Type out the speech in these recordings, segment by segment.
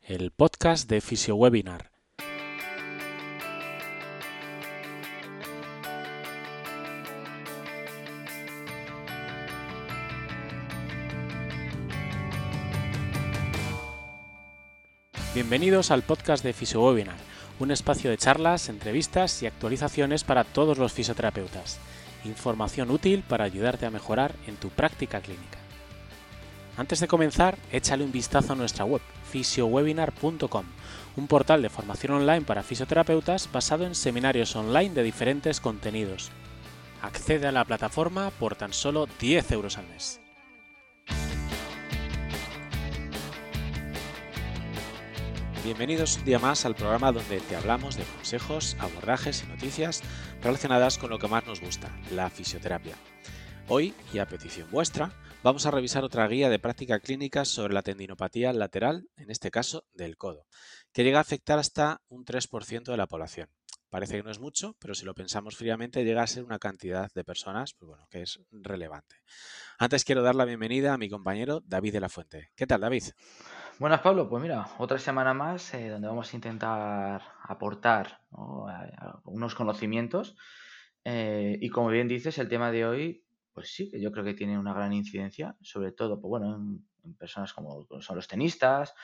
el podcast de FisioWebinar. Bienvenidos al podcast de FisioWebinar, un espacio de charlas, entrevistas y actualizaciones para todos los fisioterapeutas. Información útil para ayudarte a mejorar en tu práctica clínica. Antes de comenzar, échale un vistazo a nuestra web, fisiowebinar.com, un portal de formación online para fisioterapeutas basado en seminarios online de diferentes contenidos. Accede a la plataforma por tan solo 10 euros al mes. Bienvenidos un día más al programa donde te hablamos de consejos, abordajes y noticias relacionadas con lo que más nos gusta, la fisioterapia. Hoy, y a petición vuestra, vamos a revisar otra guía de práctica clínica sobre la tendinopatía lateral, en este caso del codo, que llega a afectar hasta un 3% de la población. Parece que no es mucho, pero si lo pensamos fríamente llega a ser una cantidad de personas que es relevante. Antes quiero dar la bienvenida a mi compañero David de la Fuente. ¿Qué tal, David? Buenas, Pablo. Pues mira, otra semana más donde vamos a intentar aportar, ¿no?, unos conocimientos. Y como bien dices, el tema de hoy, pues sí, que yo creo que tiene una gran incidencia, sobre todo, pues bueno, en personas como son los tenistas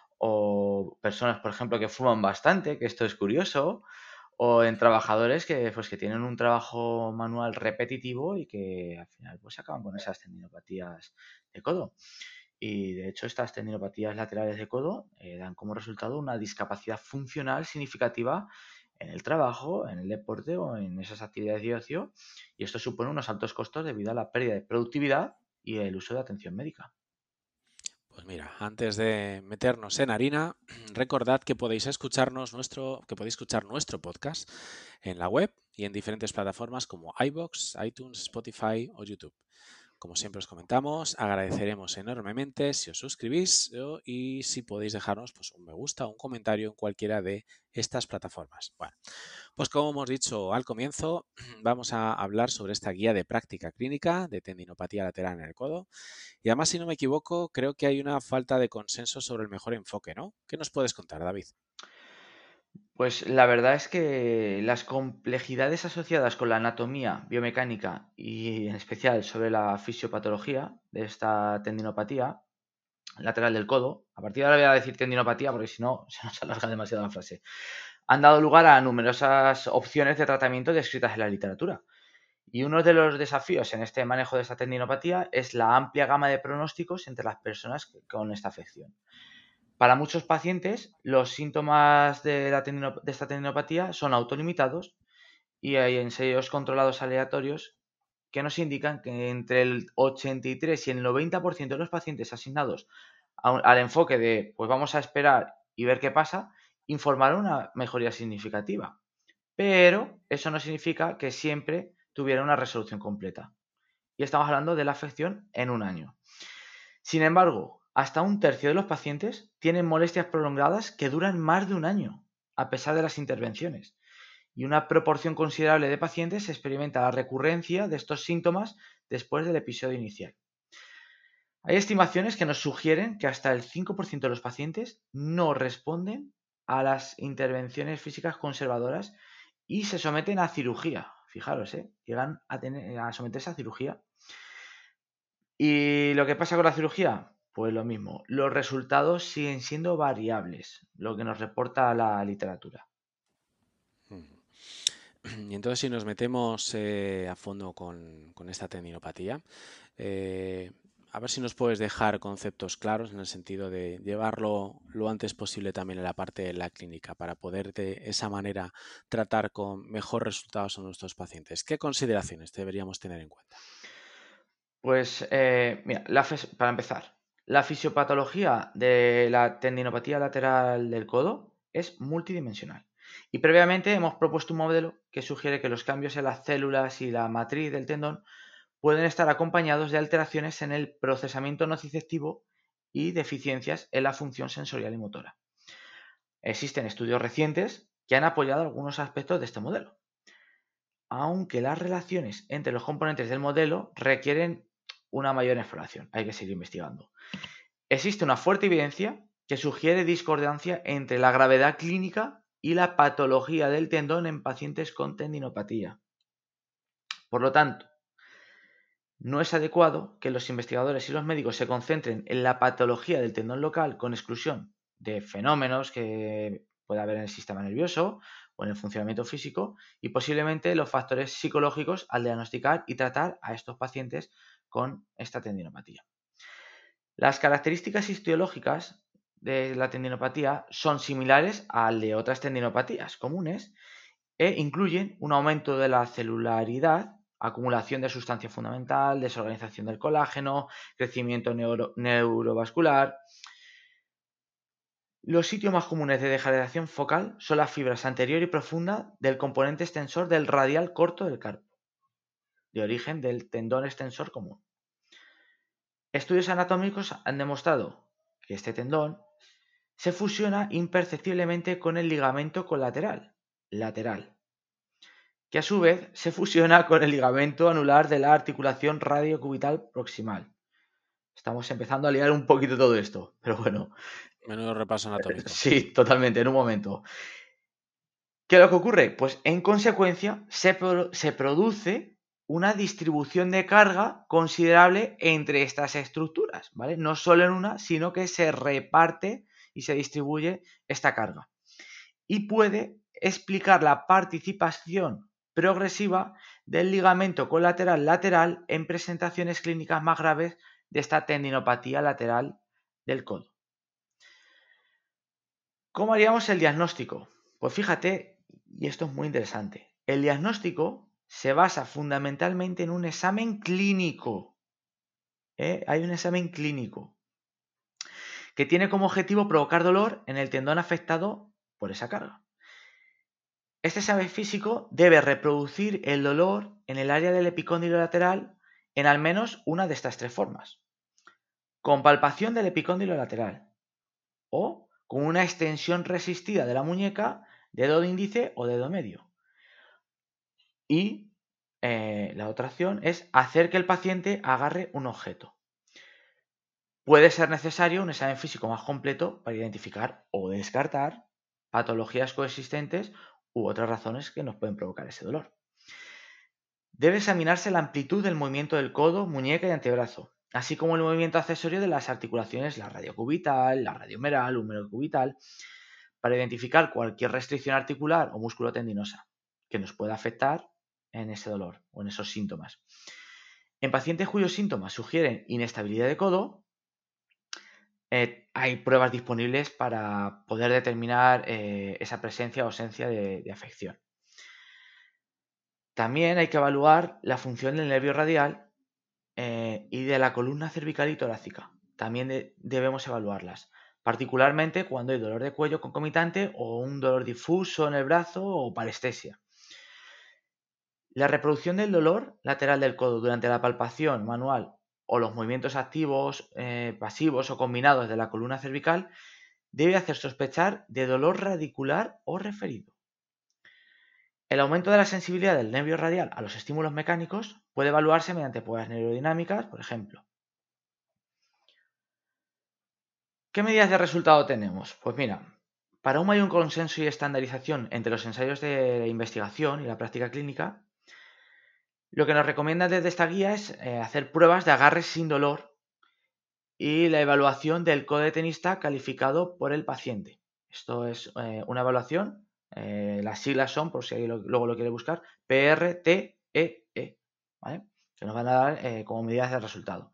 o personas, por ejemplo, que fuman bastante, que esto es curioso, o en trabajadores que tienen un trabajo manual repetitivo y que al final pues acaban con esas tendinopatías de codo. Y de hecho estas tendinopatías laterales de codo dan como resultado una discapacidad funcional significativa en el trabajo, en el deporte o en esas actividades de ocio, y esto supone unos altos costos debido a la pérdida de productividad y el uso de atención médica. Pues mira, antes de meternos en harina, recordad que podéis escuchar nuestro podcast en la web y en diferentes plataformas como iVoox, iTunes, Spotify o YouTube. Como siempre os comentamos, agradeceremos enormemente si os suscribís y si podéis dejarnos pues, un me gusta o un comentario en cualquiera de estas plataformas. Bueno, pues como hemos dicho al comienzo, vamos a hablar sobre esta guía de práctica clínica de tendinopatía lateral en el codo. Y además, si no me equivoco, creo que hay una falta de consenso sobre el mejor enfoque, ¿no? ¿Qué nos puedes contar, David? Pues la verdad es que las complejidades asociadas con la anatomía, biomecánica y en especial sobre la fisiopatología de esta tendinopatía lateral del codo, a partir de ahora voy a decir tendinopatía porque si no se nos alarga demasiado la frase, han dado lugar a numerosas opciones de tratamiento descritas en la literatura. Y uno de los desafíos en este manejo de esta tendinopatía es la amplia gama de pronósticos entre las personas con esta afección. Para muchos pacientes, los síntomas de esta tendinopatía son autolimitados y hay ensayos controlados aleatorios que nos indican que entre el 83 y el 90% de los pacientes asignados al enfoque de pues vamos a esperar y ver qué pasa, informaron una mejoría significativa. Pero eso no significa que siempre tuviera una resolución completa. Y estamos hablando de la afección en un año. Sin embargo, hasta un tercio de los pacientes tienen molestias prolongadas que duran más de un año, a pesar de las intervenciones. Y una proporción considerable de pacientes experimenta la recurrencia de estos síntomas después del episodio inicial. Hay estimaciones que nos sugieren que hasta el 5% de los pacientes no responden a las intervenciones físicas conservadoras y se someten a cirugía. Fijaros, llegan a someterse a cirugía. ¿Y lo que pasa con la cirugía? Pues lo mismo, los resultados siguen siendo variables, lo que nos reporta la literatura. Y entonces si nos metemos a fondo con esta tendinopatía, eh, a ver si nos puedes dejar conceptos claros en el sentido de llevarlo lo antes posible también en la parte de la clínica para poder de esa manera tratar con mejor resultados a nuestros pacientes. ¿Qué consideraciones deberíamos tener en cuenta? Pues mira, para empezar, la fisiopatología de la tendinopatía lateral del codo es multidimensional. Y previamente hemos propuesto un modelo que sugiere que los cambios en las células y la matriz del tendón pueden estar acompañados de alteraciones en el procesamiento nociceptivo y deficiencias en la función sensorial y motora. Existen estudios recientes que han apoyado algunos aspectos de este modelo, aunque las relaciones entre los componentes del modelo requieren una mayor exploración. Hay que seguir investigando. Existe una fuerte evidencia que sugiere discordancia entre la gravedad clínica y la patología del tendón en pacientes con tendinopatía. Por lo tanto, no es adecuado que los investigadores y los médicos se concentren en la patología del tendón local con exclusión de fenómenos que puede haber en el sistema nervioso o en el funcionamiento físico y posiblemente los factores psicológicos al diagnosticar y tratar a estos pacientes con esta tendinopatía. Las características histológicas de la tendinopatía son similares al de otras tendinopatías comunes e incluyen un aumento de la celularidad, acumulación de sustancia fundamental, desorganización del colágeno, crecimiento neurovascular. Los sitios más comunes de degeneración focal son las fibras anterior y profunda del componente extensor del radial corto del carpo, de origen del tendón extensor común. Estudios anatómicos han demostrado que este tendón se fusiona imperceptiblemente con el ligamento colateral, lateral, que a su vez se fusiona con el ligamento anular de la articulación radiocubital proximal. Estamos empezando a liar un poquito todo esto, pero bueno. Menudo repaso anatómico. Sí, totalmente, en un momento. ¿Qué es lo que ocurre? Pues en consecuencia se produce una distribución de carga considerable entre estas estructuras, ¿vale? No solo en una, sino que se reparte y se distribuye esta carga. Y puede explicar la participación progresiva del ligamento colateral lateral en presentaciones clínicas más graves de esta tendinopatía lateral del codo. ¿Cómo haríamos el diagnóstico? Pues fíjate, y esto es muy interesante, el diagnóstico se basa fundamentalmente en un examen clínico. Hay un examen clínico que tiene como objetivo provocar dolor en el tendón afectado por esa carga. Este examen físico debe reproducir el dolor en el área del epicóndilo lateral en al menos una de estas tres formas. Con palpación del epicóndilo lateral o con una extensión resistida de la muñeca, dedo índice o dedo medio. Y la otra opción es hacer que el paciente agarre un objeto. Puede ser necesario un examen físico más completo para identificar o descartar patologías coexistentes u otras razones que nos pueden provocar ese dolor. Debe examinarse la amplitud del movimiento del codo, muñeca y antebrazo, así como el movimiento accesorio de las articulaciones, la radiocubital, la radiomeral, húmerocubital, para identificar cualquier restricción articular o musculotendinosa que nos pueda afectar en ese dolor o en esos síntomas. En pacientes cuyos síntomas sugieren inestabilidad de codo, hay pruebas disponibles para poder determinar esa presencia o ausencia de afección. También hay que evaluar la función del nervio radial y de la columna cervical y torácica. También debemos evaluarlas, particularmente cuando hay dolor de cuello concomitante o un dolor difuso en el brazo o parestesia. La reproducción del dolor lateral del codo durante la palpación manual o los movimientos activos, pasivos o combinados de la columna cervical debe hacer sospechar de dolor radicular o referido. El aumento de la sensibilidad del nervio radial a los estímulos mecánicos puede evaluarse mediante pruebas neurodinámicas, por ejemplo. ¿Qué medidas de resultado tenemos? Pues mira, para un mayor consenso y estandarización entre los ensayos de investigación y la práctica clínica, lo que nos recomienda desde esta guía es hacer pruebas de agarres sin dolor y la evaluación del codo de tenista calificado por el paciente. Esto es una evaluación, las siglas son, por si luego lo quiere buscar, PRTEE, ¿vale? Que nos van a dar como medidas de resultado.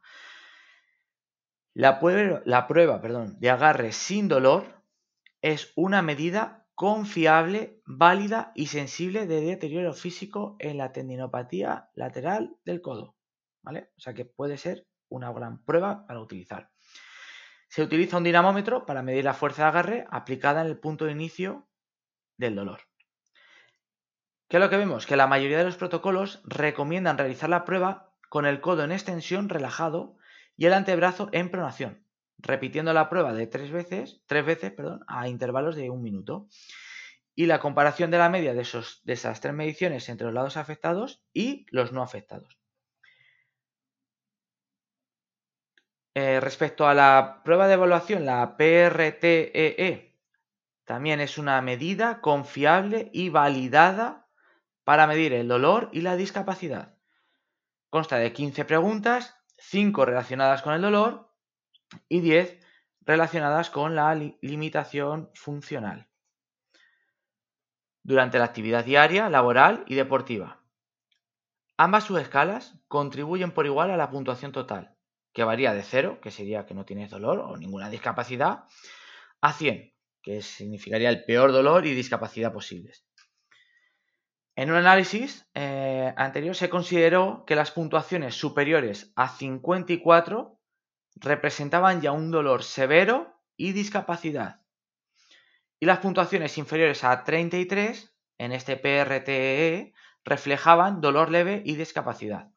La prueba de agarre sin dolor es una medida confiable, válida y sensible de deterioro físico en la tendinopatía lateral del codo, ¿vale? O sea que puede ser una gran prueba para utilizar. Se utiliza un dinamómetro para medir la fuerza de agarre aplicada en el punto de inicio del dolor. ¿Qué es lo que vemos? Que la mayoría de los protocolos recomiendan realizar la prueba con el codo en extensión relajado y el antebrazo en pronación, repitiendo la prueba de tres veces a intervalos de 1 minuto. Y la comparación de la media de esas tres mediciones entre los lados afectados y los no afectados. Respecto a la prueba de evaluación, la PRTEE, también es una medida confiable y validada para medir el dolor y la discapacidad. Consta de 15 preguntas, 5 relacionadas con el dolor y 10 relacionadas con la limitación funcional durante la actividad diaria, laboral y deportiva. Ambas subescalas contribuyen por igual a la puntuación total, que varía de 0, que sería que no tienes dolor o ninguna discapacidad, a 100, que significaría el peor dolor y discapacidad posibles. En un análisis anterior se consideró que las puntuaciones superiores a 54 representaban ya un dolor severo y discapacidad. Y las puntuaciones inferiores a 33, en este PRTE, reflejaban dolor leve y discapacidad.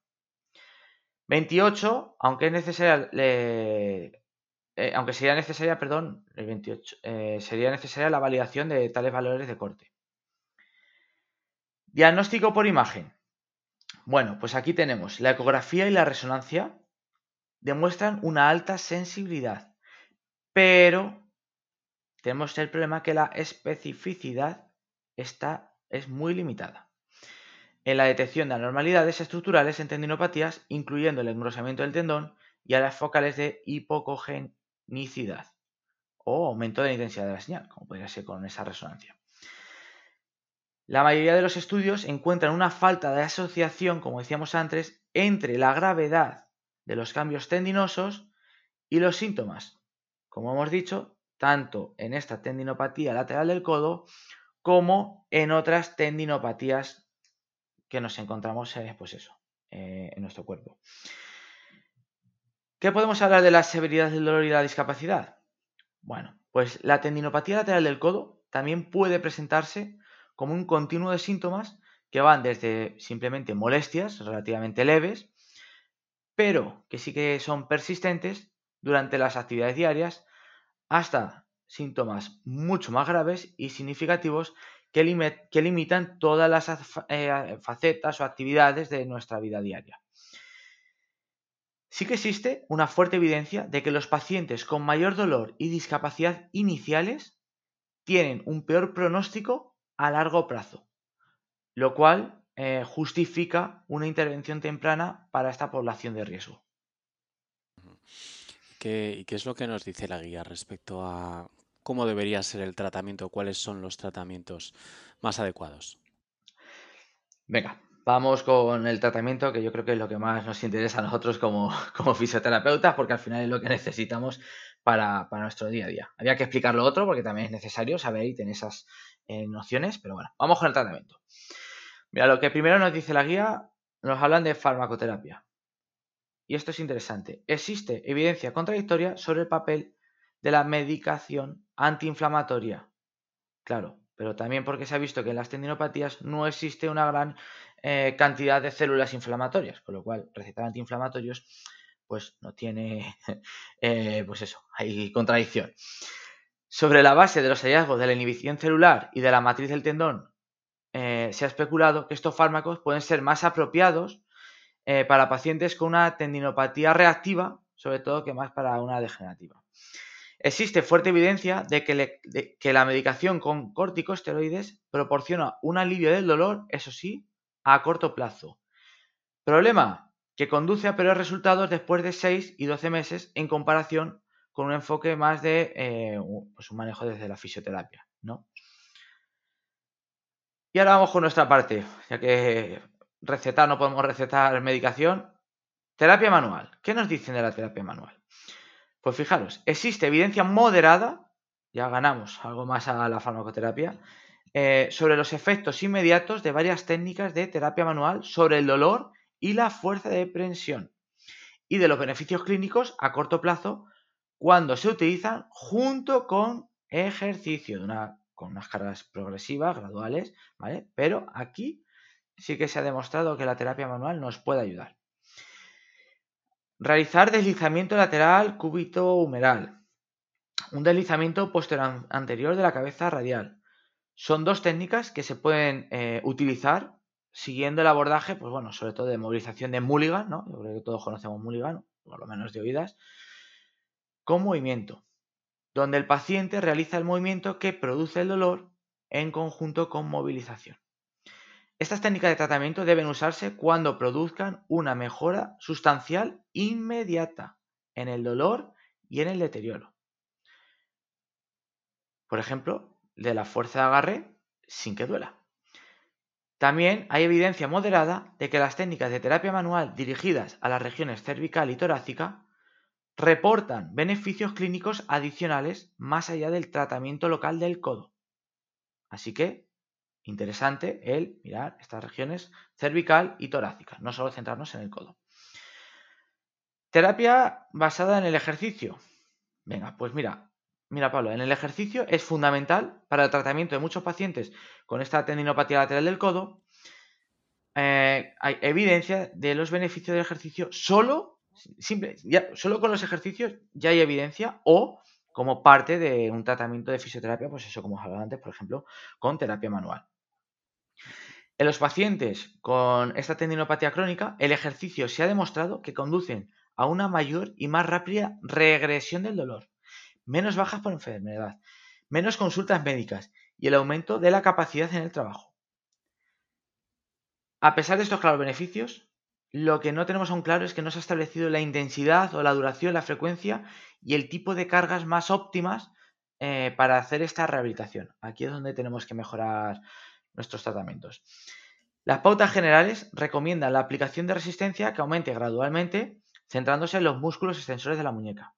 28, aunque sería necesaria, el 28, sería necesaria la validación de tales valores de corte. Diagnóstico por imagen. Bueno, pues aquí tenemos la ecografía y la resonancia demuestran una alta sensibilidad, pero tenemos el problema que la especificidad es muy limitada en la detección de anormalidades estructurales en tendinopatías, incluyendo el engrosamiento del tendón y áreas focales de hipocogenicidad o aumento de la intensidad de la señal, como podría ser con esa resonancia. La mayoría de los estudios encuentran una falta de asociación, como decíamos antes, entre la gravedad de los cambios tendinosos y los síntomas, como hemos dicho, tanto en esta tendinopatía lateral del codo como en otras tendinopatías que nos encontramos en nuestro cuerpo. ¿Qué podemos hablar de la severidad del dolor y la discapacidad? Bueno, pues la tendinopatía lateral del codo también puede presentarse como un continuo de síntomas que van desde simplemente molestias relativamente leves, pero que sí que son persistentes durante las actividades diarias, hasta síntomas mucho más graves y significativos que limitan todas las facetas o actividades de nuestra vida diaria. Sí que existe una fuerte evidencia de que los pacientes con mayor dolor y discapacidad iniciales tienen un peor pronóstico a largo plazo, lo cual justifica una intervención temprana para esta población de riesgo. ¿Y qué es lo que nos dice la guía respecto a cómo debería ser el tratamiento? ¿Cuáles son los tratamientos más adecuados? Venga, vamos con el tratamiento, que yo creo que es lo que más nos interesa a nosotros como fisioterapeutas, porque al final es lo que necesitamos para nuestro día a día. Había que explicar lo otro porque también es necesario saber y tener esas nociones, pero bueno, vamos con el tratamiento. Mira, lo que primero nos dice la guía, nos hablan de farmacoterapia. Y esto es interesante. Existe evidencia contradictoria sobre el papel de la medicación antiinflamatoria. Claro, pero también porque se ha visto que en las tendinopatías no existe una gran cantidad de células inflamatorias, con lo cual recetar antiinflamatorios pues no tiene, hay contradicción. Sobre la base de los hallazgos de la inhibición celular y de la matriz del tendón, se ha especulado que estos fármacos pueden ser más apropiados para pacientes con una tendinopatía reactiva, sobre todo que más para una degenerativa. Existe fuerte evidencia de que la medicación con corticosteroides proporciona un alivio del dolor, eso sí, a corto plazo. Problema, que conduce a peores resultados después de 6 y 12 meses en comparación con un enfoque más de un manejo desde la fisioterapia, ¿no? Y ahora vamos con nuestra parte, ya que no podemos recetar medicación. Terapia manual. ¿Qué nos dicen de la terapia manual? Pues fijaros, existe evidencia moderada, ya ganamos algo más a la farmacoterapia, sobre los efectos inmediatos de varias técnicas de terapia manual sobre el dolor y la fuerza de prensión, y de los beneficios clínicos a corto plazo cuando se utilizan junto con ejercicio, con unas cargas progresivas, graduales, ¿vale? Pero aquí sí que se ha demostrado que la terapia manual nos puede ayudar. Realizar deslizamiento lateral cúbito-humeral. Un deslizamiento posterior anterior de la cabeza radial. Son dos técnicas que se pueden utilizar siguiendo el abordaje, pues bueno, sobre todo de movilización de Mulligan, ¿no? Yo creo que todos conocemos Mulligan, por lo menos de oídas. con movimiento, donde el paciente realiza el movimiento que produce el dolor en conjunto con movilización. Estas técnicas de tratamiento deben usarse cuando produzcan una mejora sustancial inmediata en el dolor y en el deterioro. Por ejemplo, de la fuerza de agarre sin que duela. También hay evidencia moderada de que las técnicas de terapia manual dirigidas a las regiones cervical y torácica reportan beneficios clínicos adicionales más allá del tratamiento local del codo. Así que, interesante el mirar estas regiones cervical y torácica, no solo centrarnos en el codo. Terapia basada en el ejercicio. Venga, pues mira Pablo, en el ejercicio es fundamental para el tratamiento de muchos pacientes con esta tendinopatía lateral del codo. Hay evidencia de los beneficios del ejercicio solo con los ejercicios ya hay evidencia o como parte de un tratamiento de fisioterapia, pues eso como os hablaba antes, por ejemplo, con terapia manual. En los pacientes con esta tendinopatía crónica, el ejercicio se ha demostrado que conducen a una mayor y más rápida regresión del dolor, menos bajas por enfermedad, menos consultas médicas y el aumento de la capacidad en el trabajo. A pesar de estos claros beneficios, lo que no tenemos aún claro es que no se ha establecido la intensidad o la duración, la frecuencia y el tipo de cargas más óptimas para hacer esta rehabilitación. Aquí es donde tenemos que mejorar nuestros tratamientos. Las pautas generales recomiendan la aplicación de resistencia que aumente gradualmente, centrándose en los músculos extensores de la muñeca.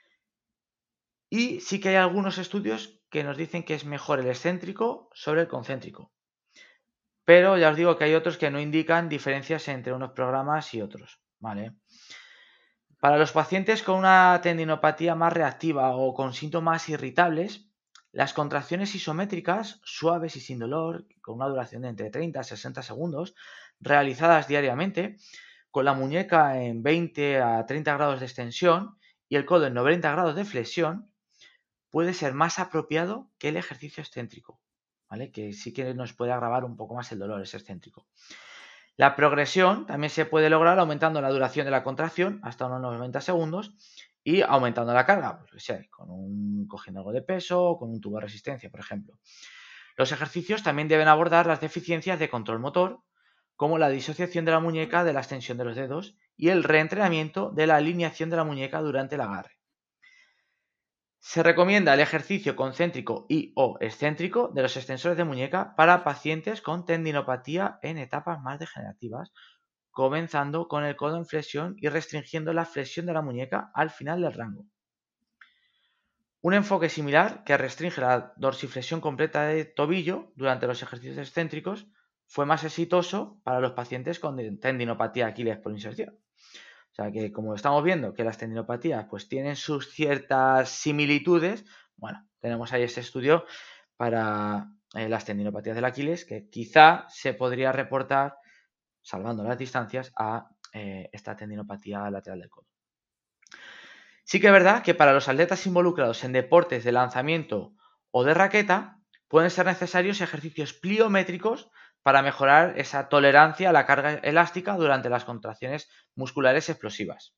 Y sí que hay algunos estudios que nos dicen que es mejor el excéntrico sobre el concéntrico. Pero ya os digo que hay otros que no indican diferencias entre unos programas y otros, ¿vale? Para los pacientes con una tendinopatía más reactiva o con síntomas irritables, las contracciones isométricas, suaves y sin dolor, con una duración de entre 30 a 60 segundos, realizadas diariamente, con la muñeca en 20 a 30 grados de extensión y el codo en 90 grados de flexión, puede ser más apropiado que el ejercicio excéntrico, ¿vale? Que sí que nos puede agravar un poco más el dolor, ese excéntrico. La progresión también se puede lograr aumentando la duración de la contracción hasta unos 90 segundos y aumentando la carga, pues, cogiendo algo de peso o con un tubo de resistencia, por ejemplo. Los ejercicios también deben abordar las deficiencias de control motor, como la disociación de la muñeca de la extensión de los dedos y el reentrenamiento de la alineación de la muñeca durante el agarre. Se recomienda el ejercicio concéntrico y o excéntrico de los extensores de muñeca para pacientes con tendinopatía en etapas más degenerativas, comenzando con el codo en flexión y restringiendo la flexión de la muñeca al final del rango. Un enfoque similar que restringe la dorsiflexión completa del tobillo durante los ejercicios excéntricos fue más exitoso para los pacientes con tendinopatía de Aquiles por inserción. O sea que como estamos viendo que las tendinopatías pues tienen sus ciertas similitudes, bueno, tenemos ahí este estudio para las tendinopatías del Aquiles que quizá se podría reportar, salvando las distancias, a esta tendinopatía lateral del codo. Sí que es verdad que para los atletas involucrados en deportes de lanzamiento o de raqueta pueden ser necesarios ejercicios pliométricos para mejorar esa tolerancia a la carga elástica durante las contracciones musculares explosivas.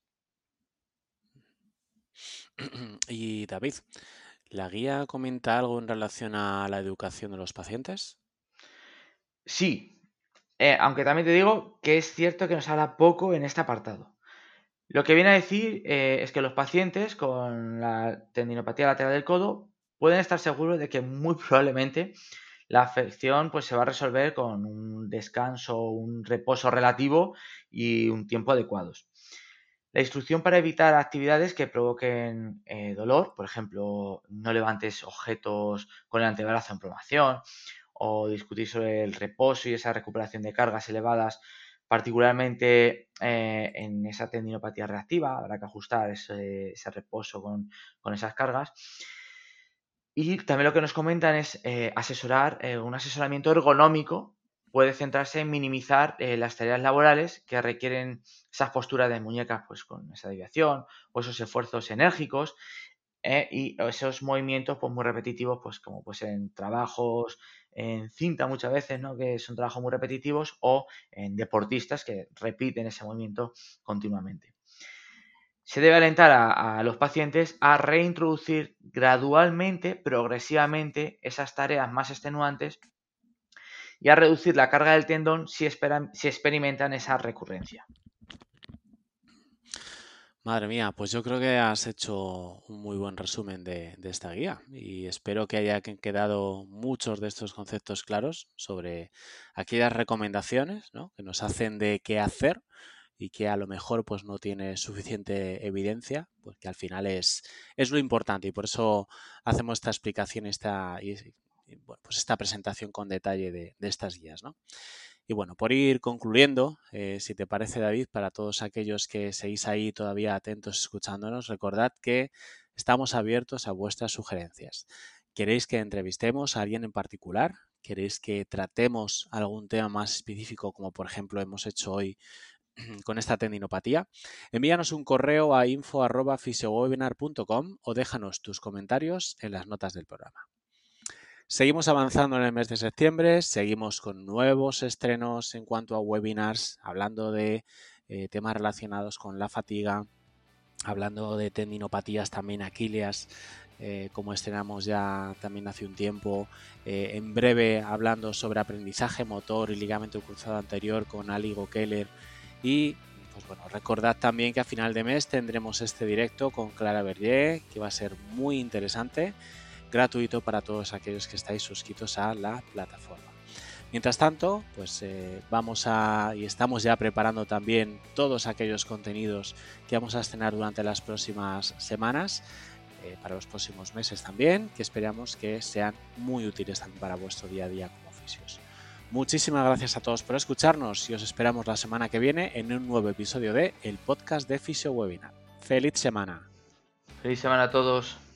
Y David, ¿la guía comenta algo en relación a la educación de los pacientes? Sí, aunque también te digo que es cierto que nos habla poco en este apartado. Lo que viene a decir es que los pacientes con la tendinopatía lateral del codo pueden estar seguros de que muy probablemente la afección pues, se va a resolver con un descanso, un reposo relativo y un tiempo adecuados. La instrucción para evitar actividades que provoquen dolor, por ejemplo, no levantes objetos con el antebrazo en pronación o discutir sobre el reposo y esa recuperación de cargas elevadas, particularmente en esa tendinopatía reactiva, habrá que ajustar ese reposo con esas cargas. Y también lo que nos comentan es asesorar, un asesoramiento ergonómico puede centrarse en minimizar las tareas laborales que requieren esas posturas de muñecas pues, con esa desviación o esos esfuerzos enérgicos y esos movimientos pues, muy repetitivos, pues como pues, en trabajos en cinta muchas veces, ¿no? Que son trabajos muy repetitivos o en deportistas que repiten ese movimiento continuamente. Se debe alentar a los pacientes a reintroducir gradualmente, progresivamente, esas tareas más extenuantes y a reducir la carga del tendón si experimentan esa recurrencia. Madre mía, pues yo creo que has hecho un muy buen resumen de esta guía y espero que haya quedado muchos de estos conceptos claros sobre aquellas recomendaciones, ¿no?, que nos hacen de qué hacer y que a lo mejor pues no tiene suficiente evidencia, pues que al final es lo importante, y por eso hacemos esta explicación, bueno, pues esta presentación con detalle de estas guías, ¿no? Y bueno, por ir concluyendo, si te parece, David, para todos aquellos que seguís ahí todavía atentos escuchándonos, recordad que estamos abiertos a vuestras sugerencias. ¿Queréis que entrevistemos a alguien en particular? ¿Queréis que tratemos algún tema más específico, como por ejemplo hemos hecho hoy con esta tendinopatía? Envíanos un correo a info@fisiowebinar.com o déjanos tus comentarios en las notas del programa. Seguimos avanzando en el mes de septiembre, seguimos con nuevos estrenos en cuanto a webinars, hablando de temas relacionados con la fatiga, hablando de tendinopatías también aquíleas, como estrenamos ya también hace un tiempo. En breve hablando sobre aprendizaje motor y ligamento cruzado anterior con Ali Gokeller. Y pues bueno, recordad también que a final de mes tendremos este directo con Clara Berger, que va a ser muy interesante, gratuito para todos aquellos que estáis suscritos a la plataforma. Mientras tanto, pues y estamos ya preparando también todos aquellos contenidos que vamos a estrenar durante las próximas semanas, para los próximos meses también, que esperamos que sean muy útiles también para vuestro día a día como fisios. Muchísimas gracias a todos por escucharnos y os esperamos la semana que viene en un nuevo episodio de el podcast de Fisio Webinar. ¡Feliz semana! Feliz semana a todos.